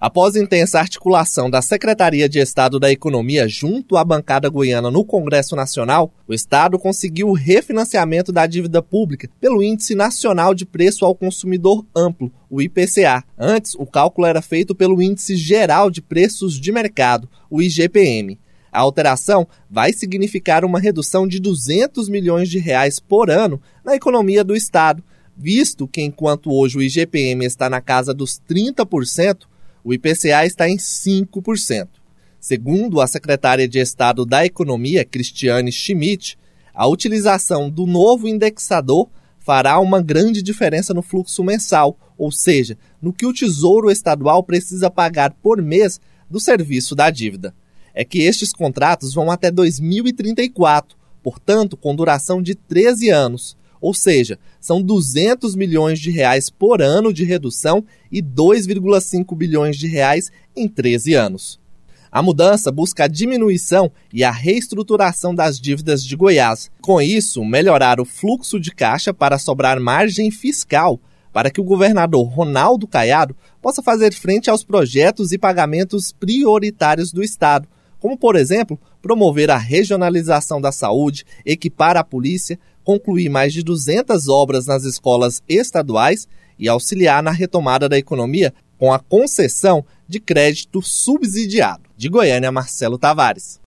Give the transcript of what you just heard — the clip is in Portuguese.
Após intensa articulação da Secretaria de Estado da Economia junto à bancada goiana no Congresso Nacional, o Estado conseguiu o refinanciamento da dívida pública pelo Índice Nacional de Preço ao Consumidor Amplo, o IPCA. Antes, o cálculo era feito pelo Índice Geral de Preços de Mercado, o IGPM. A alteração vai significar uma redução de R$200 milhões por ano na economia do Estado, visto que enquanto hoje o IGPM está na casa dos 30%, o IPCA está em 5%. Segundo a secretária de Estado da Economia, Cristiane Schmidt, a utilização do novo indexador fará uma grande diferença no fluxo mensal, ou seja, no que o Tesouro Estadual precisa pagar por mês do serviço da dívida. É que estes contratos vão até 2034, portanto, com duração de 13 anos. Ou seja, são R$200 milhões por ano de redução e R$2,5 bilhões em 13 anos. A mudança busca a diminuição e a reestruturação das dívidas de Goiás. Com isso, melhorar o fluxo de caixa para sobrar margem fiscal para que o governador Ronaldo Caiado possa fazer frente aos projetos e pagamentos prioritários do Estado, como, por exemplo, promover a regionalização da saúde, equipar a polícia, concluir mais de 200 obras nas escolas estaduais e auxiliar na retomada da economia com a concessão de crédito subsidiado. De Goiânia, Marcelo Tavares.